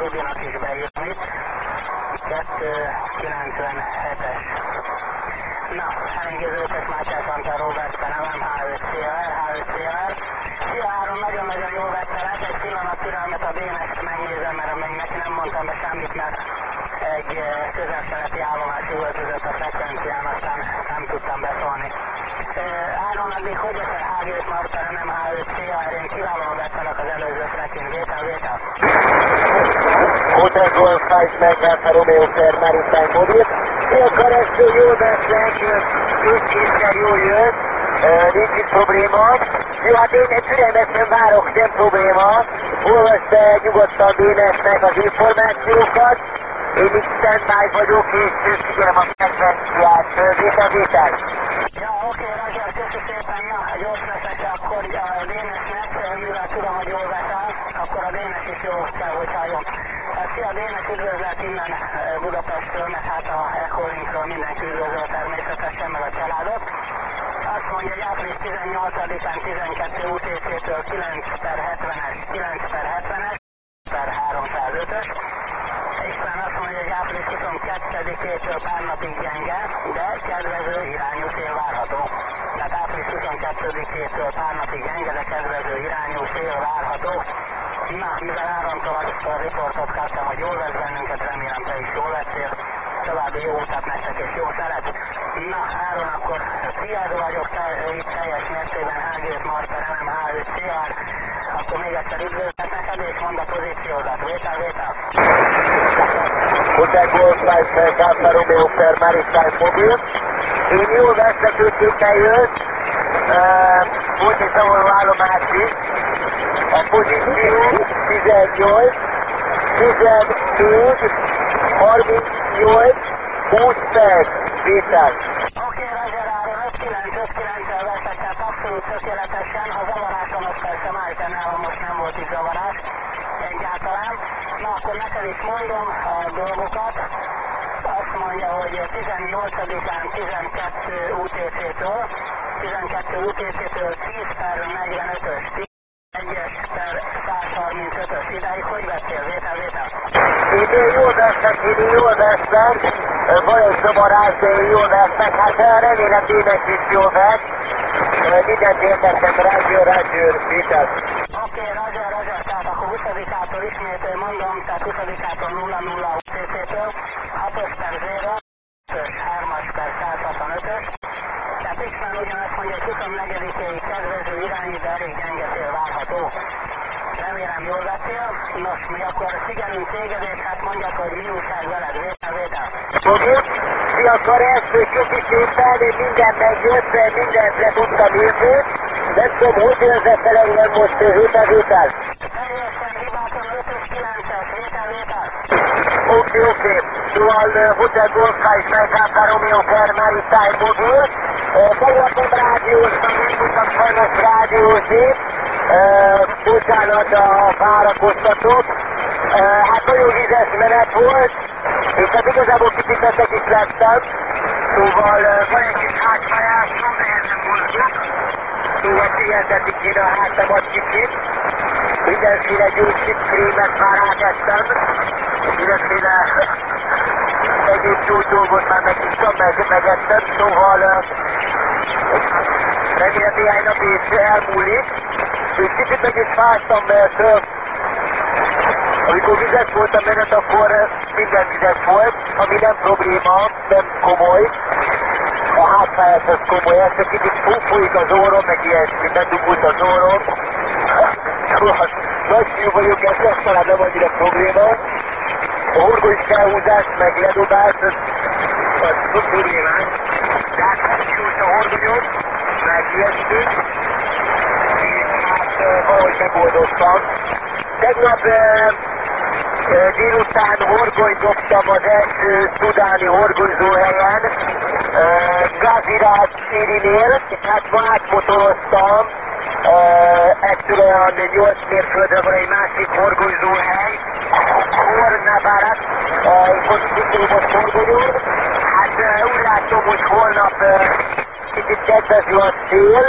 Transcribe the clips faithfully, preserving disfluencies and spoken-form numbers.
Rubinak is beírni. kettő kilencvenhetes. Na, elengedő ötös Mátyás Antal Robert Peneven, há öt cé er, há öt cé er. Szia Áron, nagyon-nagyon jól vettelek, egy pillanat türelmet a dé en es-t megnézem, mert még neki nem mondtam be semmit, mert egy közel-keleti állomás üvöltözött a frekvencián, aztán nem tudtam beszólni. Áron, addig hogy eszel há gé Marta, nem há öt cé er, én kiválóan vettelek az előző frekin, vétel, vétel. Hotel Golf Five Megváltva Romeo per Maritime Mobil. Szia keresztül, jól vesznek, kétszer jól jött, nincs itt probléma. Jó, hát én türelmesen várok, nem probléma. Olvasd be nyugodtan dé en es-nek az információkat. Én itt standby vagyok, és figyelem a frekvenciát. Vétel, vétel. Ja, oké, Roger, köszi szépen, ja, gyors leszek, akkor a dé en es-nek, mivel tudom, hogy jól veszel, akkor a dé en es is jól kell, hogy halljon. Szia, dé en es üdvözlet innen Budapestről, meg hát a Echolinkről mindenki üdvözöl természetesen, meg a családot. Azt mondja, hogy április tizennyolcadikán tizenkettő u té cé-től kilenc per hetvenes, kilenc per hetvenes, per háromszázötös. István azt mondja, hogy április huszonkettedikétől pár napig gyenge, de kedvező irányú szél várható. Tehát április huszonkettedikétől pár napig gyenge, de kedvező irányú szél várható. Na, mivel Árontól azt a riportot kaptam, hogy jól vesz bennünket, remélem te is jól lettél. További jó utat nektek és jó szeret. Na, Áron, akkor tiéd vagyok, te, itt teljes mértében há gé Marta, nem há öt cé er. Akkor még egyszer üdvözlet neked, és mondd a pozíciódat. Vétel, vétel. Hotel Golf Five Megváltva Romeo per Maritime Mobil. Én jól vesznek, ő képen jött. Volt egy zavaró állomás is. A pozíció tizennyolc, tizennégy, harmincnyolc, húsz perc, vétel. Oké, Roger, Áron, öt kilenc, öt kilenc-el veszek, tehát abszolút tökéletesen. Ha zavaráson, az persze Májten nálam most nem volt itt zavarás egyáltalán. Na, akkor neked is mondom a dolgokat. Azt mondja, hogy tizennyolcadikán tizenkettő u té cé-től, tizenkettő u té cé-től tíz per negyvenötös, egyes per százharmincötös, idáig hogy vettél? Vétel, vétel? Én jól vesznek, én jól vesznek, van egy zavarás, de én jól vesznek, hát remélem tényleg is jól vesz. Mindent értettem, Roger, Roger, vétel. Oké, Roger, Roger, tehát akkor huszadikától ismét mondom, tehát huszadikától nulla nulla u té cé-től, hatos per zéro, ötös, hármas per százhatvanötös. Tehát István ugyanazt mondja, hogy huszonnegyedikéig kedvező irányú, de elég gyenge szél várható. Remélem jól vettél. Nos, mi akkor figyelünk téged, és hát mondjad, hogy mi újság veled, vétel, vétel. Oké, szia Karesz, köszi szépen, minden megjött, mindent le tudtam írni. Nem tudom, hogy érzett engem most vétel, vétel. Teljesen hibátlan ötös kilences, vétel, vétel. Oké, oké. Szóval Hotel Golf Five Megváltva Romeo per Maritime Mobil. Tegnap nem rádióztam, nem tudtam sajnos rádiózni. Bocsánat a várakoztatók. Hát nagyon vizes menet volt, és hát igazából kicsit veszek is lettem. Szóval van egy kis hátfájásom, nehezen mozgok. Szóval figyeltetni kéne a hátamat kicsit. Mindenféle gyógyszerkrémet már átestem. Mindenféle egyéb jó dolgot már megittam, meg, megettem. Szóval remélem néhány nap is elmúlik. És kicsit meg is fáztam, mert amikor vizes volt a menet, akkor minden vizes volt, ami nem probléma, nem komoly. A hátfájás az komoly, ez csak kicsit folyik az orrom, meg ilyesmi, bedugult az orrom. Szóval nagy fiú vagyok, ez talán nem annyira probléma. A horgony felhúzás, meg ledobás, az, az sok problémás. De hát megcsúlt a horgonyom, meg ilyesmi. És hát valahogy megoldottam. Tegnap délután horgonyt dobtam az első szudáni horgonyzóhelyen, Gazirat Sirinél, és hát ma átmotoroztam, ettől olyan nyolc mérföldre van egy másik horgonyzóhely, Hornabarat, és ott kitérünk a horgonyon. Hát úgy látom, hogy holnap kicsit kedvező a szél.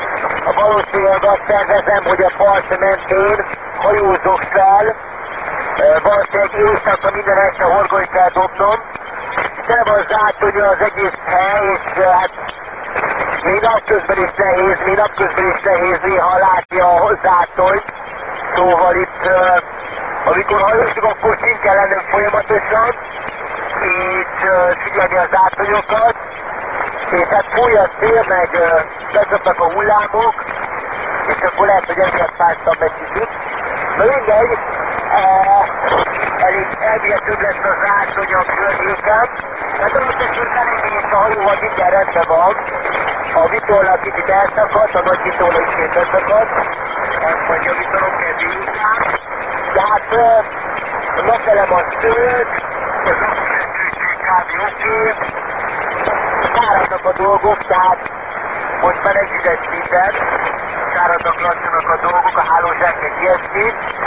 Valószínűleg azt tervezem, hogy a part mentén hajózok fel, valószínűleg éjszaka minden este horgonyt kell dobnom. De van zátonyja az egész hely, és hát még napközben is nehéz, még napközben is nehéz néha látni a zátonyt. Szóval itt, amikor hajózunk, akkor kint kell lennem folyamatosan, és figyelni a zátonyokat, és hát fúj a szél, meg becsapnak a hullámok, és akkor lehet, hogy emiatt fáztam egy kicsit. Na mindegy, elég elvihetőbb lesz a zátony a környéken. Hát természetesen elég a hajóval minden rendben van. A vitorla kicsit elszakadt, a nagy vitorla is két elszakadt. Ezt majd javítanom kell délután. De hát a napelem az tőled, az napfeszültség kb. Oké. Száradnak a dolgok, tehát most már egy üdes minden. Száradnak lassanak a dolgok, a hálózsák meg ilyesmi.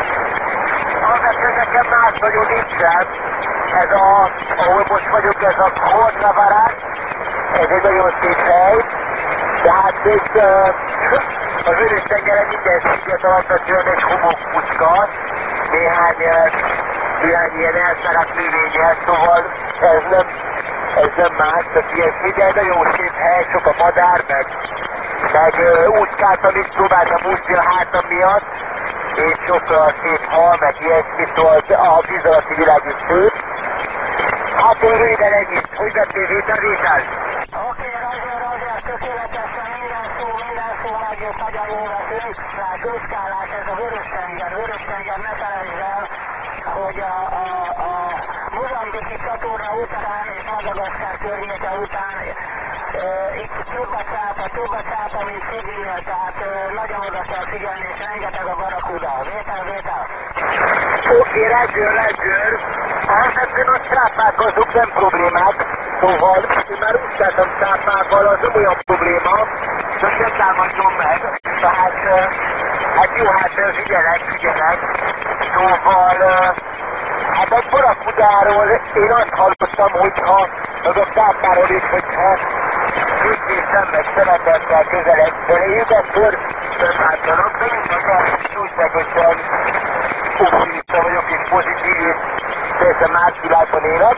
Az nekem más nagyon nincsen. Ez a, ahol most vagyok, ez a Kornavarát. Ez egy nagyon szép hely. De hát itt uh, a Vörös-tengeren minden sziget alapvetően egy homokpuszka. Néhány, uh, néhány ilyen elszáradt növényel, szóval ez nem, ez nem más, csak ilyesmi, de nagyon szép hely, sok a madár, meg, meg uh, úszkáltam is, próbáltam úszni a hátam miatt, és sok a szép hal, meg ilyesmi, szóval a víz alatti világ is szép. Hát én röviden ennyit, hogy vettél vétel-vétel? Oké, Roger, Roger, tökéletesen minden szó, minden szó megjött, nagyon jó leszünk. Tehát úszkálás, ez a Vörös-tenger, Vörös-tenger, ne felejtsd el, hogy a, a, a mozambiki csatorna után és Madagaszkár környéke után e, itt több a cápa, több a cápa, mint Sydneynél, tehát e, nagyon oda kell figyelni, és rengeteg a barakuda. Vétel, vétel. Oké, Roger, Roger. Alapvetően a cápák azok nem problémák, szóval én már úszkáltam cápával, az nem olyan probléma, csak nem támadjon meg. Tehát, hát jó, hát figyelek, figyelek. Szóval, hát a barakudáról én azt hallottam, hogyha, az a cápáról is, hogyha készítem meg szeretettel közelebb feléjük, akkor nem látanak, de mindegy, az túlságosan optimista vagyok és pozitív, és teljesen más világban élek.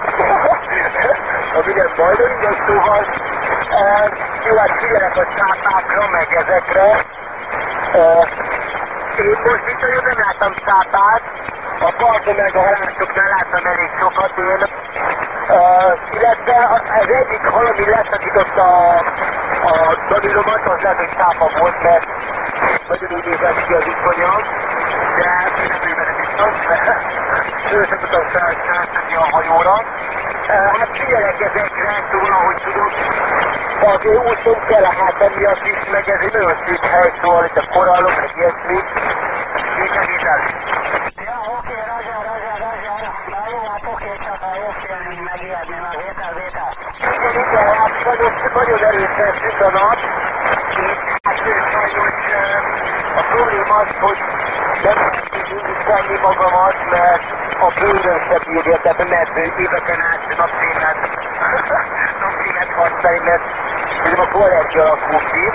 Ami nem baj, de mindegy, szóval uh, jó, hát figyelek a cápákra, meg ezekre. Uh, én most itt nagyon nem láttam cápát, a parton meg a halászoknál láttam elég sokat én. Uh, illetve az egyik hal, ami leszakított a, a Danilomat, az lehet, hogy cápa volt, mert nagyon úgy nézett ki az iszonyam, de nem ő biztos, mert őszak tudtam feltenni a hajóra. Uh, hát figyelek ezekre, szóval ahogy tudod, azért úszom kell a hátam miatt is, meg ez egy nagyon szép hely, szóval itt a korallok, meg ilyesmi. Vétel-vétel. Ja, oké, Roger, Roger, Roger. Na jó, hát oké, csak a jó félni megijedni, na vétel, vétel. Igen, igen, hát sajnos nagyon erősen süt a nap, és hát sajnos a probléma az, hogy nem tudjuk mindig tenni magamat, mert a bőröm se bírja, tehát nem lehet éveken át napfémet, napfémet használni, mert ugye a allergia alakul ki.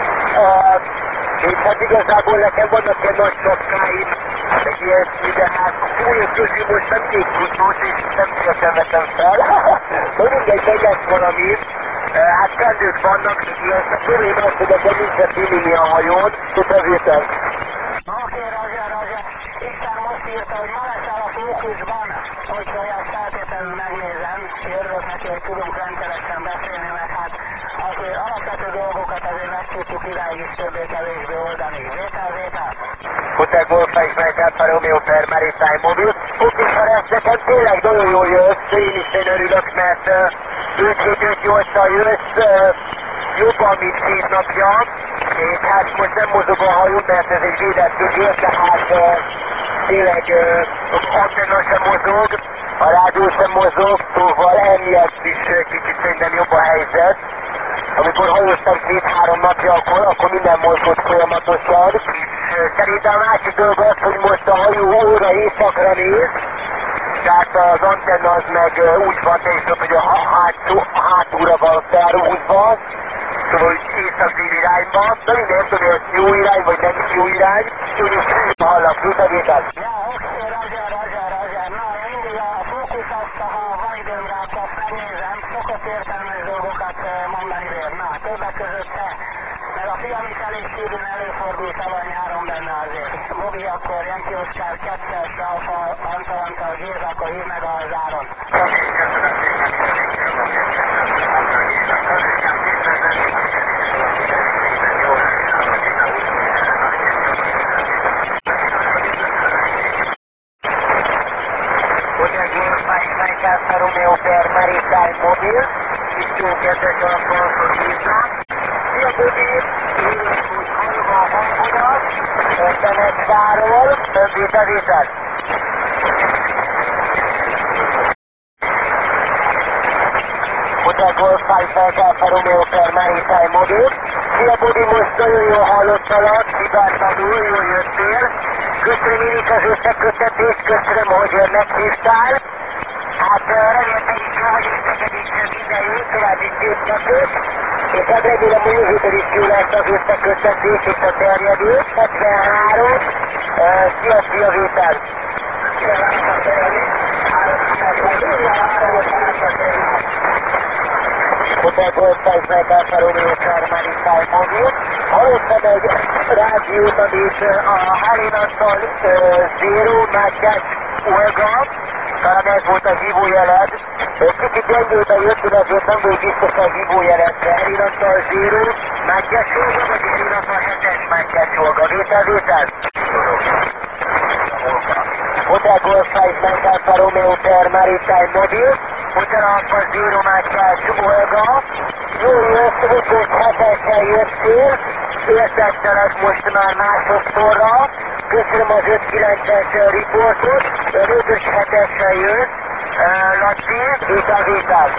És hát igazából nekem vannak ilyen nagy sapkáim, meg ilyesmi, de hát a fúlyok közül most nem még tudós, és nem szívesen vetem fel. De mindegy, meg lesz valami. Hát kendők vannak, és ilyen a probléma az, hogy nekem nincsen bimini a hajón, és ezért ez. Oké, Roger, Roger. Isten most írta, hogy ma leszel a fókuszban, hogyha olyan feltétlenül megnézem, és örülök neki, hogy tudunk rendszeresen beszélni, meg hát azért alapvető dolgokat azért meg tudtuk idáig is többé-kevésbé oldani. Vétel, vétel. Hotel Golf Mike Alfa Romeo per Maritime Mobil. Oké, Ferenc, nekem tényleg nagyon jól jössz, én is én örülök, mert öt hét öt nyolccal jössz, uh, jobban, mint két napja, és hát most nem mozog a hajó, mert ez egy védett közül, tehát uh, tényleg uh, az antenna sem mozog, a rádió sem mozog, szóval emiatt is uh, kicsit szerintem jobb a helyzet. Amikor hajóztam két-három napja, akkor, akkor minden mozgott folyamatosan. Szerintem a másik dolog az, hogy most a hajó óra éjszakra néz, tehát az antenna az meg úgy van teljesítve, hogy a, hátszó, a hátúra van felhúzva, szóval észak-dél irányban, de minden tudom, hogy ez jó irány, vagy nem is jó irány, úgyis hallak, visszavétel. Ja, oké, Roger, Roger, Roger. persze, ha van időm rá, akkor azt megnézem, szokott értelmes dolgokat mondani vér. Na, többek között te, meg a fiam is elég sűrűn előfordul tavaly nyáron benne azért. Bogi, akkor Jenki Oszkár, kettes, Alfa, Antal, Antal, Géza, akkor hív meg a záron. Hotel Golf Mike Mike Alfa Romeo per Maritime Mobil, itt jó kedves alkalmat hívnám. Szia Bogi, élünk úgy hallva a hangodat, Temetváról, vita-vitát. Hotel Golf Mike Mike Alfa Romeo per Maritime Mobil. Szia Bogi, most nagyon jól hallottalak, hibátlanul, jól jöttél. Köszönöm én is az összeköttetést, köszönöm, hogy meghívtál. Hát remélhetően hogy összekötésre minden jó, további szép napot. És hát remélem, hogy jövőben is jó lesz az összeköttetés és a terjedés. hetvenhárom, szia, szia Vétel! Hotel Golf Mike Mike Alfa Romeo per Maritime Mobil. Hallottam egy rádiót, amit a Hálinattal Zero Mátyás Olga, talán ez volt a hívójeled. Kicsit gyengében jöttél, azért nem volt biztos a hívójeledre. Hálinattal Zero Mátyás Olga, vagy Hálinattal hetes Mátyás Olga? Vétel, vétel? Hotel Golf Mike Mike Alfa Romeo per Maritime Mobil. Hotel Alfa Zero Mátyás Olga. Jó jössz, ötös hetesen jöttél, értettelek most már másodszorra. Köszönöm az öt kilences riportot, ötös hetesen jött, Laci, és a Vétel.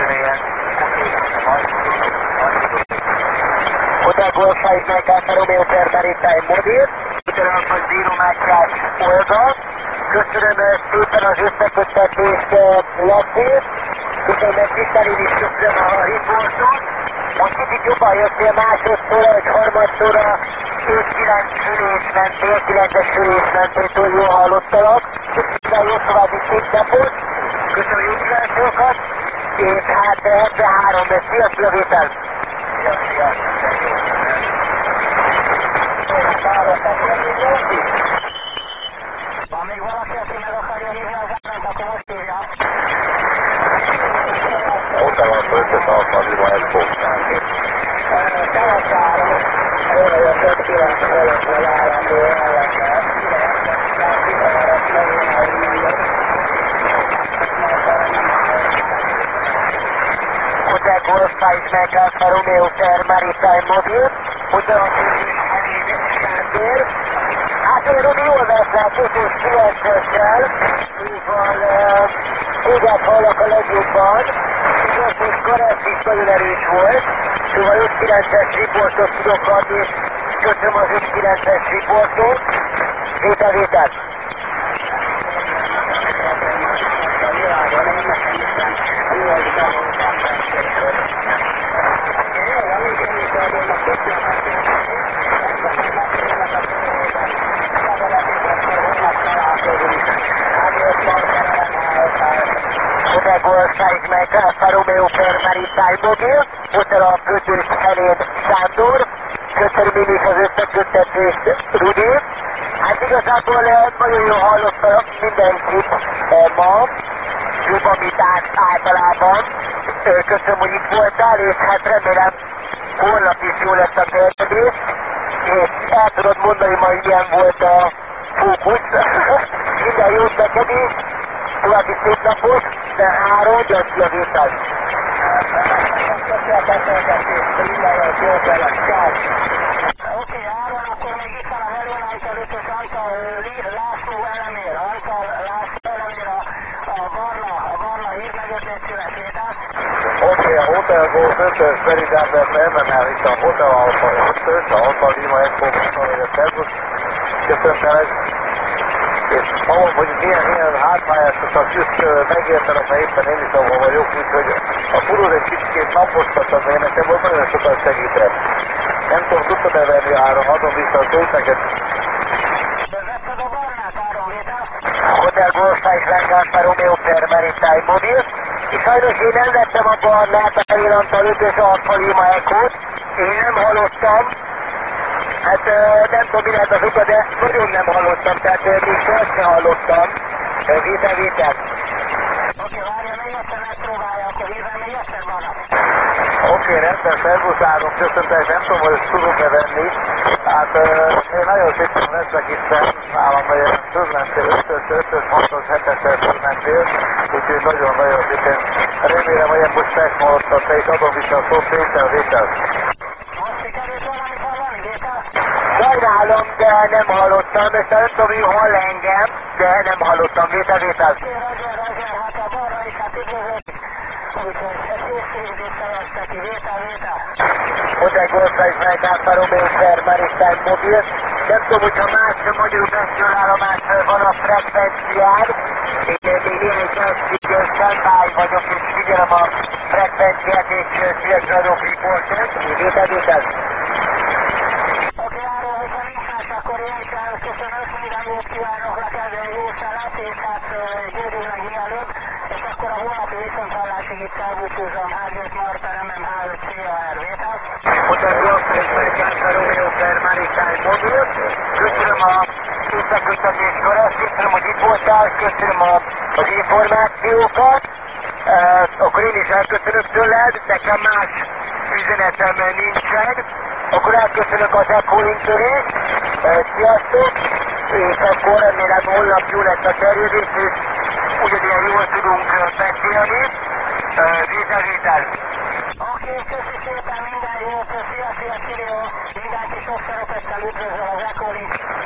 Hotel Golf Mike Mike Alfa Romeo per Maritime Mobil. Hotel Alfa Zero Mátyás Olga. Köszönöm szépen az összeköttetést, Laci. Köszönöm, hogy tisztán én is köszönöm a riportot. Most kicsit jobban jöttél másodszor, egy harmadszorra, öt kilenc fülés mentél, kilences fülés mentél, hogy jól hallottalak. Köszönöm, jó további szép napot. Köszönöm jó kíváncsiakat. És hát hetvenhárom, szia, szia Vétel! Szia, szia! Van még valaki, aki meg akarja hívni az állat, akkor most hívja. Hotel Alfa ötös Alfa Lima Expo. Temetváron, olyan öt kilenc fölöttől állandó ellenre, Hotel Golf Mike Mike Alfa Romeo per Maritime Mobil. Hotel Alfa Sándor. Hát én Rudi jól veszlek, ötös kilencessel, szóval téged hallak a legjobban. Igaz, hogy Karesz is nagyon erős volt, szóval öt kilences riportot tudok adni, és köszönöm az öt kilences riportot. Vétel, vétel! a világon, én nekem is van, jó, hogy tanultam megkésőbb. Jó, van, így én is adom a köszönöm. Hotel Golf Mike Mike Alfa Romeo per Maritime Mobil. Hotel a kötős Helén Sándor. Köszönöm én is az összeköttetést, Rudi. Hát igazából nagyon jól hallottam mindenkit ma, jobban, mint általában. Köszönöm, hogy itt voltál, és hát remélem holnap is jó lesz a terjedés. És el tudod mondani, majd milyen volt a fókusz. Minden jót neked is, további szép napot, de három, Janki a Vétel. Oké, Áron, akkor még itt van a Helén Antal ötös Antal László elemér, Antal László elemér, a barna, a barna hív meg öt szívesétát. Oké, a Hotel Golf ötös Veridábben M M L, itt a Hotel Alfa ötös, a Alfa Lima Expo-ban, hogy a szervusz. Köszönöm neked. És ahol, hogy milyen, milyen hátmályásokat just megértenek, mert éppen én is ahol vagyok, úgyhogy a furod egy kicsit napoztatod, mert nekem volt nagyon sokat segített. Nem tudom, tudtad-e venni Áron, adom vissza a szót neked. De vetted a barnát, Áron, Vétel? Hotel Golf five Alfa Romeo per Maritime Mobil, és sajnos én nem vettem a barnát, a felillantal ötös Alfa Lima Echo-t, én nem hallottam, hát nem tudom mi lehet az oka, de nagyon nem hallottam, tehát még azt sem hallottam, vétel, vétel. Oké, várja, még egyszer megpróbálja, akkor hívem még egyszer magam. Oké, rendben, szervusz áron, köszöntek, nem tudom, hogy ezt tudom-e venni. Hát uh, én nagyon szépen leszek itt nálam, hogy fölmentél ötös, ötös, hatos, hetes fölmentél, úgyhogy nagyon-nagyon szépen remélem, hogy én most megmondtam, te is adom vissza a szót, vétel, vétel. Most sikerült valamit hallani, vétel? Sajnálom, de nem hallottam, és nem tudom, hogy hall engem, de nem hallottam, vétel, vétel. Oké, Roger, Roger, hát a balra is, hát üdvözlök. Úgyhogy ezt észrevédét fejezte ki, vétel, vétel. Hotel Golf five Alfa Romeo per Maritime Mobil. Nem tudom, hogyha más magyarul beszélő állomás van a frekvencián, én még én egy egy standby vagyok, és figyelem a frekvenciát, és szívesen adok riportot. Vétel, vétel. Oké, arról, hogyha nincs más, akkor én sem köszönök, minden jót kívánok, legyen jó szelet, és hát győzünk meg mielőbb, és akkor a holnapi viszonthallásig itt elbúcsúzom, há öt Marta, em em há öt cé á er, vétel? Hotel Golf five Alfa Romeo per Maritime Mobil. Köszönöm a összeköttetéskor, köszönöm, hogy itt voltál, köszönöm a, az információkat. Uh, akkor én is elköszönök tőled, nekem más üzenetem nincsen. Akkor elköszönök az Echo-inktől is. Uh, sziasztok! És akkor remélem holnap jó lesz a terjedés, és ugyanilyen jól tudunk beszélni. Uh, Vétel, vétel! Oké, köszi szépen, minden jót, szia, szia, Csirió, mindenki sok szeretettel üdvözöl az Echo-link.